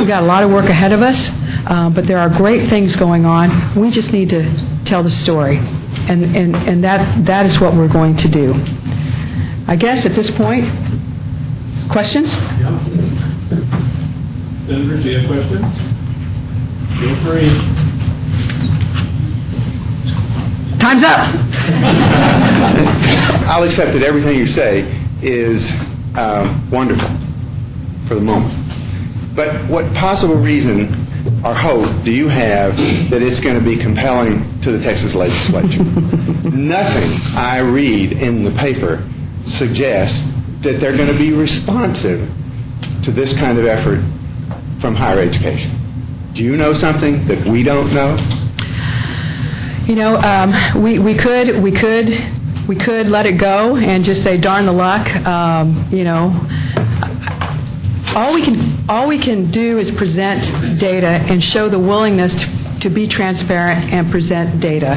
We've got a lot of work ahead of us, but there are great things going on. We just need to tell the story, and that is what we're going to do. I guess at this point, questions? Yeah. Senators, do you have questions? Feel free. Time's up. I'll accept that everything you say is wonderful for the moment. But what possible reason or hope do you have that it's going to be compelling to the Texas legislature? Nothing I read in the paper suggests that they're going to be responsive to this kind of effort from higher education. Do you know something that we don't know? You know, we could let it go and just say darn the luck. You know, all we can do is present data and show the willingness to be transparent and present data.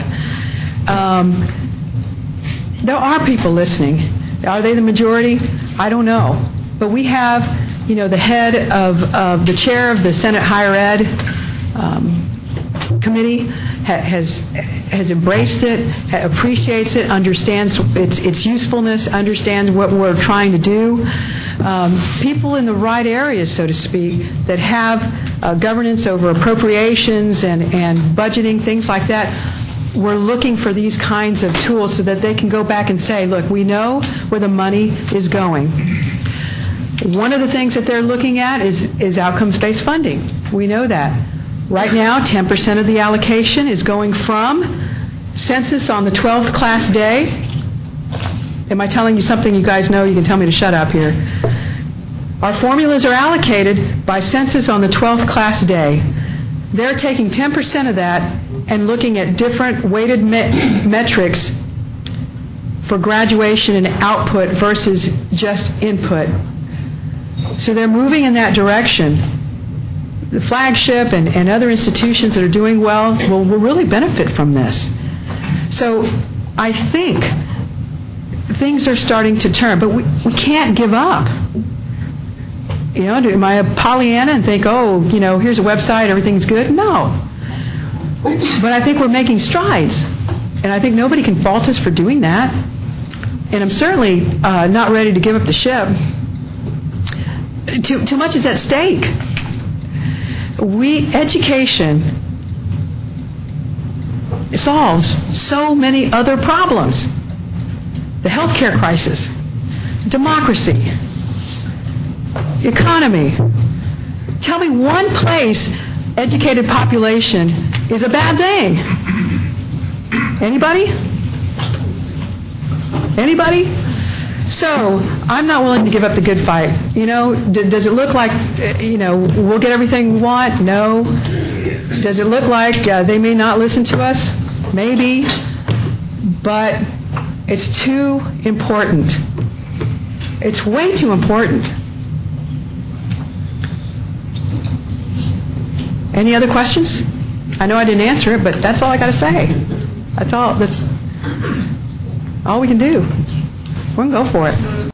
There are people listening. Are they the majority? I don't know. But we have, you know, the head of the chair of the Senate Higher Ed committee has embraced it, appreciates it, understands its usefulness, understands what we're trying to do. People in the right areas, so to speak, that have governance over appropriations and budgeting, things like that, we're looking for these kinds of tools so that they can go back and say, look, we know where the money is going. One of the things that they're looking at is outcomes-based funding. We know that. Right now, 10% of the allocation is going from census on the 12th class day. Am I telling you something you guys know? You can tell me to shut up here. Our formulas are allocated by census on the 12th class day. They're taking 10% of that and looking at different weighted metrics for graduation and output versus just input. So they're moving in that direction. The flagship and other institutions that are doing well will really benefit from this. So I think things are starting to turn, but we can't give up. You know, am I a Pollyanna and think, oh, you know, here's a website, everything's good? No. But I think we're making strides, and I think nobody can fault us for doing that. And I'm certainly not ready to give up the ship. Too much is at stake. Education solves so many other problems. The healthcare crisis, democracy, economy. Tell me one place educated population is a bad thing. Anybody? Anybody? So I'm not willing to give up the good fight. You know, does it look like, you know, we'll get everything we want? No. Does it look like they may not listen to us? Maybe. But it's too important. It's way too important. Any other questions? I know I didn't answer it, but that's all I got to say. That's all we can do. We're going to go for it.